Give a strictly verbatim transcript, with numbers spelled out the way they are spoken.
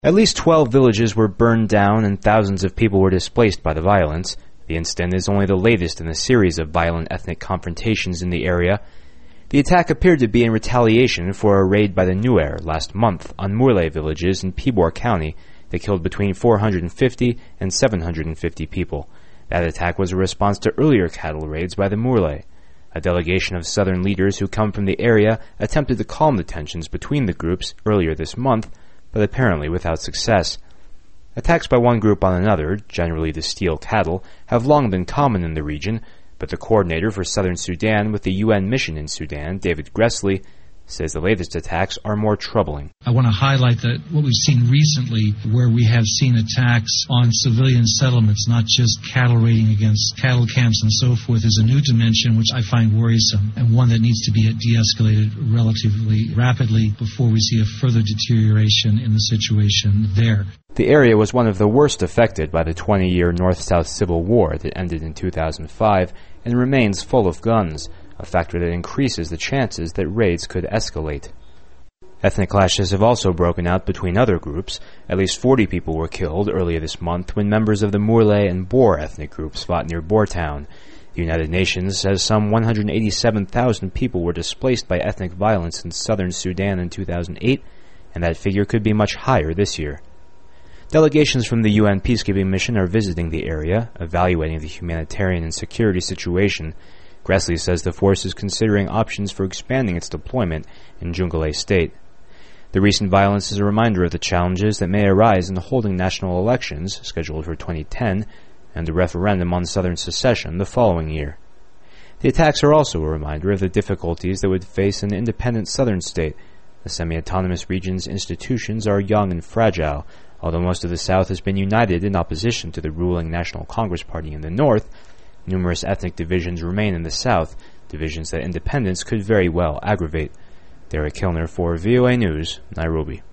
At least twelve villages were burned down and thousands of people were displaced by the violence. The incident is only the latest in a series of violent ethnic confrontations in the area. The attack appeared to be in retaliation for a raid by the Nuer last month on Murle villages in Pibor County that killed between four hundred fifty and seven hundred fifty people. That attack was a response to earlier cattle raids by the Murle. A delegation of southern leaders who come from the area attempted to calm the tensions between the groups earlier this month, but apparently without success. Attacks by one group on another, generally to steal cattle, have long been common in the region, but the coordinator for southern Sudan with the U N mission in Sudan, David Gressley, says the latest attacks are more troubling. I want to highlight that what we've seen recently, where we have seen attacks on civilian settlements, not just cattle raiding against cattle camps and so forth, is a new dimension which I find worrisome and one that needs to be de-escalated relatively rapidly before we see a further deterioration in the situation there. The area was one of the worst affected by the twenty-year North-South Civil War that ended in two thousand five and remains full of guns, a factor that increases the chances that raids could escalate. Ethnic clashes have also broken out between other groups. At least forty people were killed earlier this month when members of the Murle and Boer ethnic groups fought near Boertown. The United Nations says some one hundred eighty-seven thousand people were displaced by ethnic violence in southern Sudan in two thousand eight, and that figure could be much higher this year. Delegations from the U N peacekeeping mission are visiting the area, evaluating the humanitarian and security situation. Gressley says the force is considering options for expanding its deployment in Jonglei State. The recent violence is a reminder of the challenges that may arise in holding national elections, scheduled for twenty ten, and a referendum on southern secession the following year. The attacks are also a reminder of the difficulties that would face an independent southern state. The semi-autonomous region's institutions are young and fragile. Although most of the South has been united in opposition to the ruling National Congress Party in the North, numerous ethnic divisions remain in the South, divisions that independence could very well aggravate. Derek Kilner for V O A News, Nairobi.